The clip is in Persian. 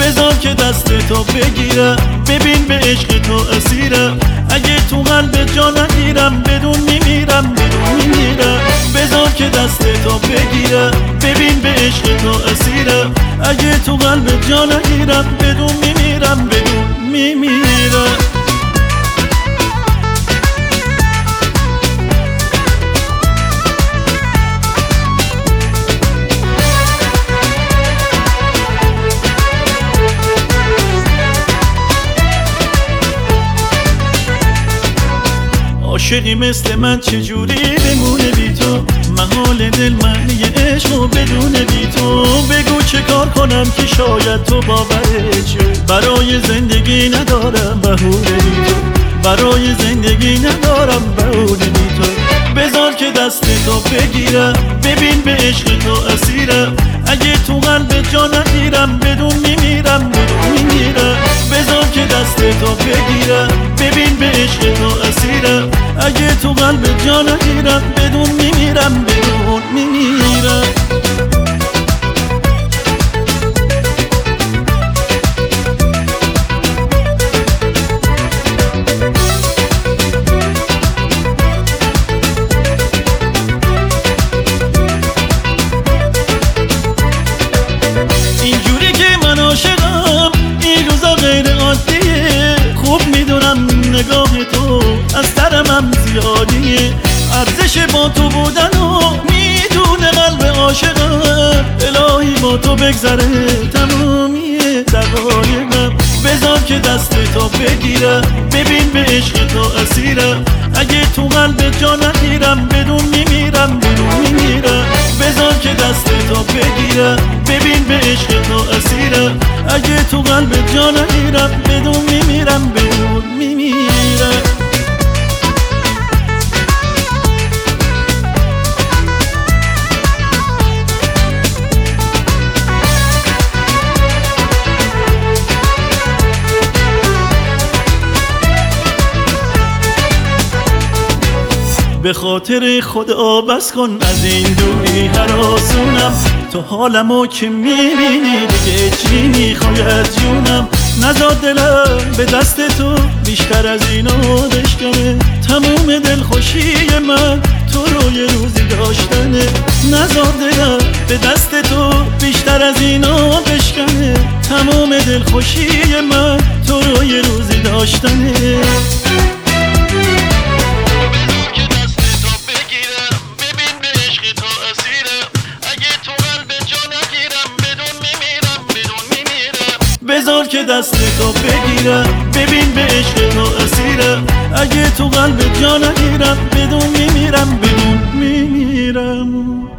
بذار که دست تو بگیرم، ببین به عشق تو اسیرم. اگه تو قلب جا نگیرم بدون میمیرم، بدون میمیرم. بذار که دست تو بگیرم، ببین به عشق تو اسیرم. اگه تو قلب جا نگیرم بدون میمیرم، بدون میمیرم. عاشقی مثل من چجوری بمونه بی تو؟ محال دل معنی عشق بدون بی تو. بگو چه کار کنم که شاید تو باورت شه. برای زندگی ندارم بهونه بی تو، برای زندگی ندارم بهونه بی تو. بذار که دست تو بگیرم، ببین به عشق تو اسیرم. اگه تو قلب جا نگیرم بدون میمیرم، بدون میمیرم. بذار که دست تو بگیرم، ببین به عشق تو اسیرم. اگه تو قلب جا نگیرم بدون میمیرم، بدون میمیرم. اینجوری که من عاشقم این روزا غیر عادیه. خوب میدونم نگاه تو از ترمم زیادیه. ارزش با تو بودن و میدونه قلب عاشقم. الهی با تو بگذره تمامی دقایقم. بذار که دست تو بگیرم، ببین به عشق تو اسیرم. اگه تو قلب جا نگیرم بدون میمیرم، بدون میمیرم. بذار که دست تو بگیرم، ببین به عشق تو اسیرم. اگه تو قلب جا نگیرم بدون میمیرم، بدون میمیرم. به خاطر خدا بس کن از این دوری هراسونم. تو حالمو که میبینی دیگه چی میخواید جونم. نزار دلم به دست تو بیشتر از اینو بشکنه. تموم دلخوشی من تو رو یه روزی داشتنه. نزار دلم به دست تو بیشتر از اینو بشکنه. تموم دلخوشی من تو رو یه روزی داشتنه. بذار که دست تو بگیرم، ببین به عشق تو اسیرم. اگه تو قلب جا نگیرم بدون میمیرم، بدون میمیرم.